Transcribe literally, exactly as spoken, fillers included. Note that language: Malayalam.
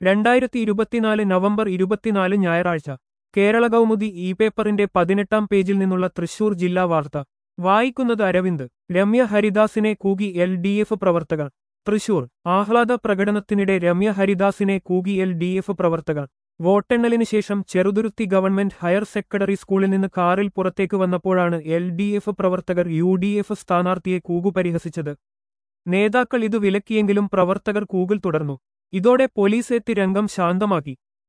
രണ്ടായിരത്തി ഇരുപത്തിനാല് നവംബർ ഇരുപത്തിനാല് ഞായറാഴ്ച കേരള കൗമുദി ഇ പേപ്പറിന്റെ പതിനെട്ടാം പേജിൽ നിന്നുള്ള തൃശൂർ ജില്ലാ വാർത്ത വായിക്കുന്നത് അരവിന്ദ്. രമ്യ ഹരിദാസിനെ കൂകി എൽ ഡി എഫ് പ്രവർത്തകർ. തൃശൂർ. ആഹ്ലാദ പ്രകടനത്തിനിടെ രമ്യ ഹരിദാസിനെ കൂകി എൽ ഡി എഫ് പ്രവർത്തകർ. വോട്ടെണ്ണലിന് ശേഷം ചെറുതുരുത്തി ഗവൺമെന്റ് ഹയർ സെക്കൻഡറി സ്കൂളിൽ നിന്ന് കാറിൽ പുറത്തേക്ക് വന്നപ്പോഴാണ് എൽ ഡി എഫ് പ്രവർത്തകർ യു ഡി എഫ് സ്ഥാനാർത്ഥിയെ കൂകു പരിഹസിച്ചത്. നേതാക്കൾ ഇതു വിലക്കിയെങ്കിലും പ്രവർത്തകർ കൂകൽ തുടർന്നു. ഇതോടെ പോലീസ് എത്തി രംഗം ശാന്തമാക്കി.